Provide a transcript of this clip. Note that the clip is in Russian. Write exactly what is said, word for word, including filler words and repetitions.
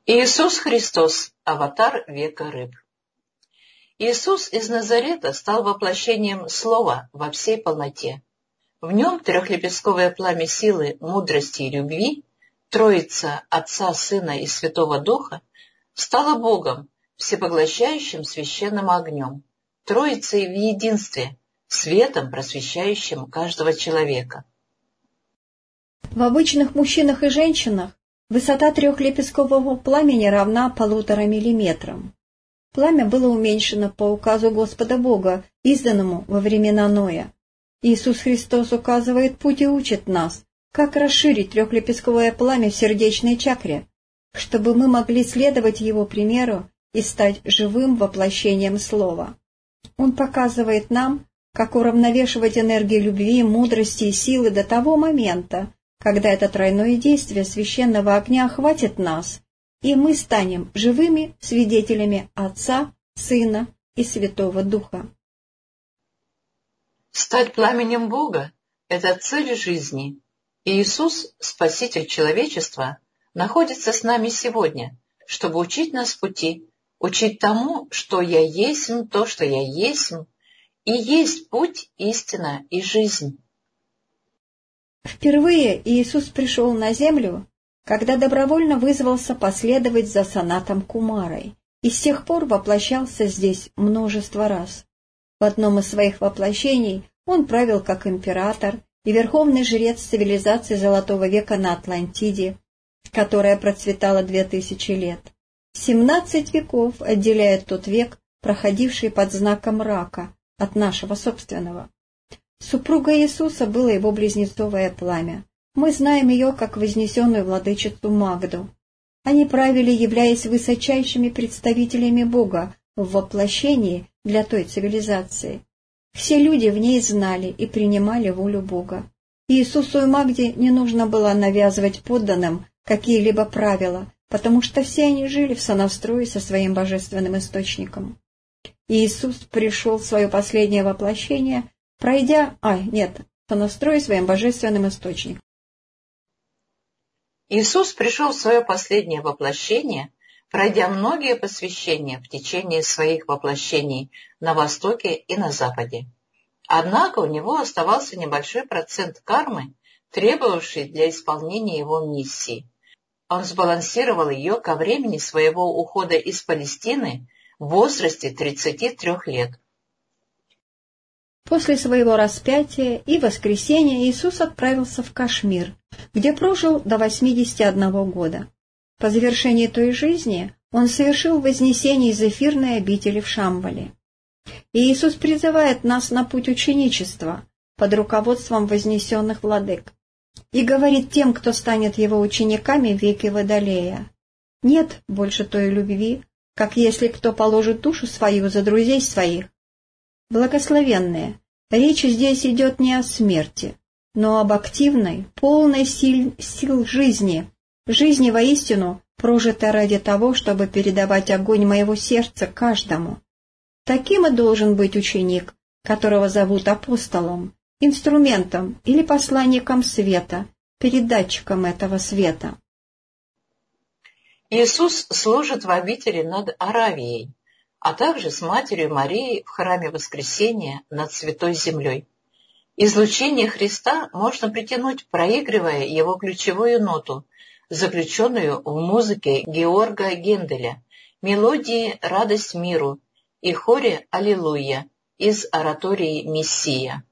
Иисус Христос, аватар века рыб. Иисус из Назарета стал воплощением Слова во всей полноте. В нем трехлепестковое пламя силы, мудрости и любви, Троица Отца, Сына и Святого Духа, стала Богом, всепоглощающим священным огнем, Троицей в единстве, светом, просвещающим каждого человека. В обычных мужчинах и женщинах высота трехлепесткового пламени равна полутора миллиметрам. Пламя было уменьшено по указу Господа Бога, изданному во времена Ноя. Иисус Христос указывает путь и учит нас, как расширить трехлепестковое пламя в сердечной чакре, чтобы мы могли следовать Его примеру и стать живым воплощением Слова. Он показывает нам, как уравновешивать энергию любви, мудрости и силы до того момента, когда это тройное действие священного огня охватит нас, и мы станем живыми свидетелями Отца, Сына и Святого Духа. Стать пламенем Бога – это цель жизни. И Иисус, Спаситель человечества, находится с нами сегодня, чтобы учить нас пути, учить тому, что «Я есмь, то, что Я есмь», и есть путь, истина и жизнь. Впервые Иисус пришел на землю, когда добровольно вызвался последовать за Санатом Кумарой, и с тех пор воплощался здесь множество раз. В одном из своих воплощений он правил как император и верховный жрец цивилизации Золотого века на Атлантиде, которая процветала две тысячи лет. Семнадцать веков отделяет тот век, проходивший под знаком рака, от нашего собственного. Супруга Иисуса было его близнецовое пламя. Мы знаем ее как вознесенную владычицу Магду. Они правили, являясь высочайшими представителями Бога в воплощении для той цивилизации. Все люди в ней знали и принимали волю Бога. Иисусу и Магде не нужно было навязывать подданным какие-либо правила, потому что все они жили в сонастрое со своим божественным источником. Иисус пришел в свое последнее воплощение, пройдя, а, нет, сонастрой своим божественным источником. Иисус пришел в свое последнее воплощение, пройдя многие посвящения в течение своих воплощений на Востоке и на Западе. Однако у него оставался небольшой процент кармы, требовавший для исполнения его миссии. Он сбалансировал ее ко времени своего ухода из Палестины в возрасте тридцати трёх лет. После своего распятия и воскресения Иисус отправился в Кашмир, где прожил до восьмидесяти одного года. По завершении той жизни он совершил вознесение из эфирной обители в Шамбале. И Иисус призывает нас на путь ученичества под руководством вознесенных владык и говорит тем, кто станет его учениками в веке Водолея: «Нет больше той любви, как если кто положит душу свою за друзей своих». Благословенные, речь здесь идет не о смерти, но об активной, полной сил, сил жизни, жизни воистину, прожитой ради того, чтобы передавать огонь моего сердца каждому. Таким и должен быть ученик, которого зовут апостолом, инструментом или посланником света, передатчиком этого света. Иисус служит в обители над Аравией, а также с Матерью Марией в храме Воскресения над Святой Землей. Излучение Христа можно притянуть, проигрывая его ключевую ноту, заключенную в музыке Георга Генделя, мелодии «Радость миру» и хоре «Аллилуйя» из оратории «Мессия».